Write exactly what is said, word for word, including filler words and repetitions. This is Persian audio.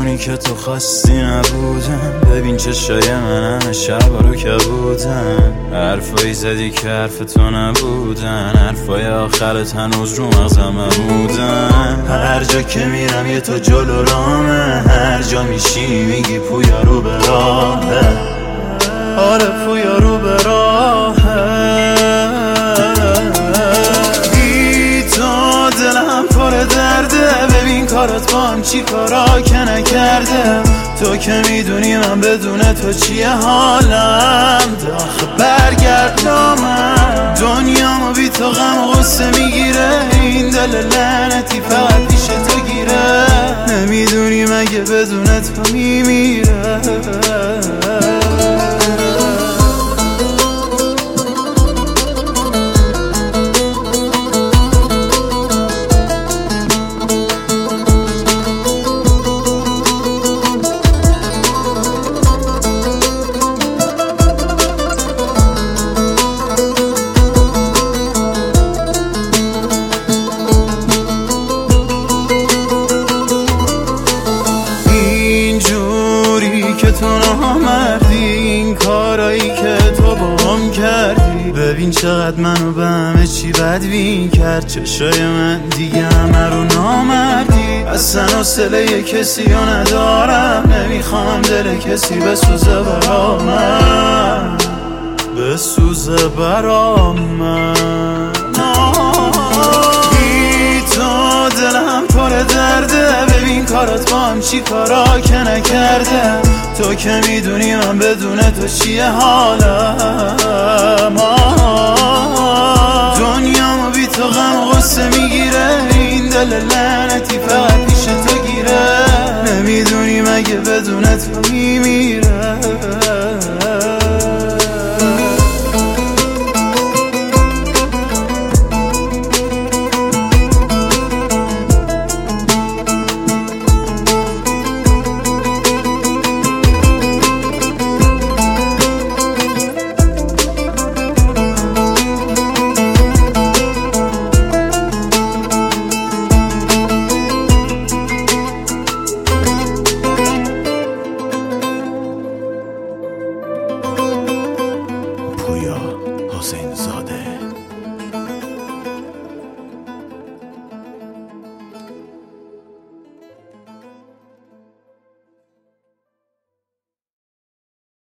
اونی که تو خواستی نبودم. ببین چشای من همه شب رو که بودن، حرفایی زدی که حرف تو نبودن، حرفای آخرت هنوز رو مغزم بودن. هر جا که میرم یه تو جلو رامه، هر جا میشینی میگی پویا رو به راهه. آره پویا رو به راهه. بی تو دلم پر درده، ببین کارات با هم چی کارا که نکرده. تو که میدونی من بدون تو چیه حالم، داخل برگرد نامم. دنیامو بی تو غم و غصه میگیره، این دل لعنتی فقط پیش تو گیره. نمیدونی مگه بدون تو میمیره. که تو نامردی، این کارایی که تو با هم کردی. ببین چقدر منو به همه چی بدبین کرد. چشای من دیگه همه رو نامردی. اصلا حوصله کسی رو ندارم، نمیخوام دل کسی بسوزه برام من، بسوزه برام من. بی تو دلم پر درده، ببین کارات با هم چی کارا که نکرده. تو که میدونی من بدون تو چیه حالم. دنیامو بی تو غم و غصه میگیره، این دل لعنتی فقط پیش تو گیره. نمیدونی مگه بدون تو